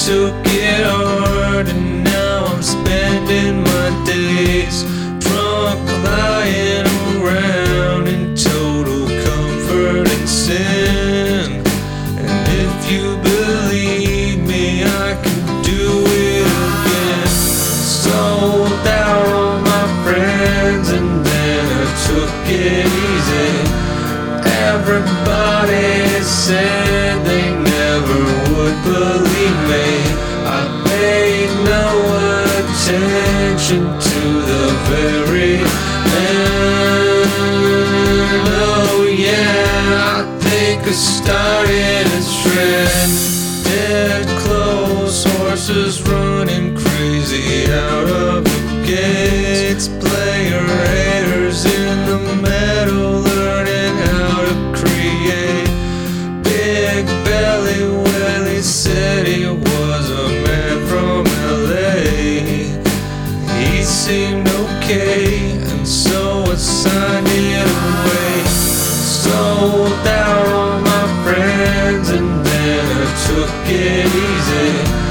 took it hard, and now I'm spending my days drunk, lying around in total comfort and sin. And if you believe me, I can do it again. Sold out all my friends, and then I took it easy. Everybody said they never would believe me. I paid no attention to the very end. Oh yeah, I think I started a trend. Dead clothes, horses running crazy out of the gates. Player haters in the meadow, learning how to create. Big belly Willie said he was a man from LA. He seemed okay, and so I signed it away. Sold out all my friends, and then I took it easy.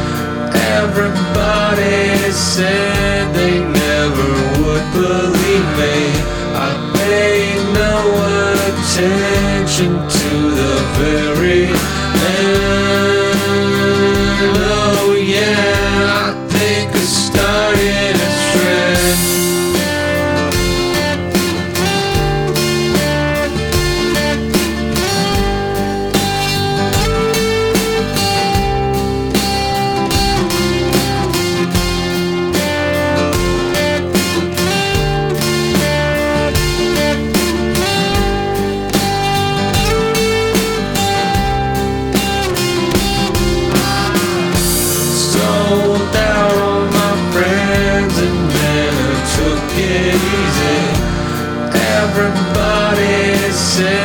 Everybody said they never would believe me. I paid no attention to the very end. Oh yeah, I think I started a trend. Sold out all my friends, and then I took it easy. Everybody said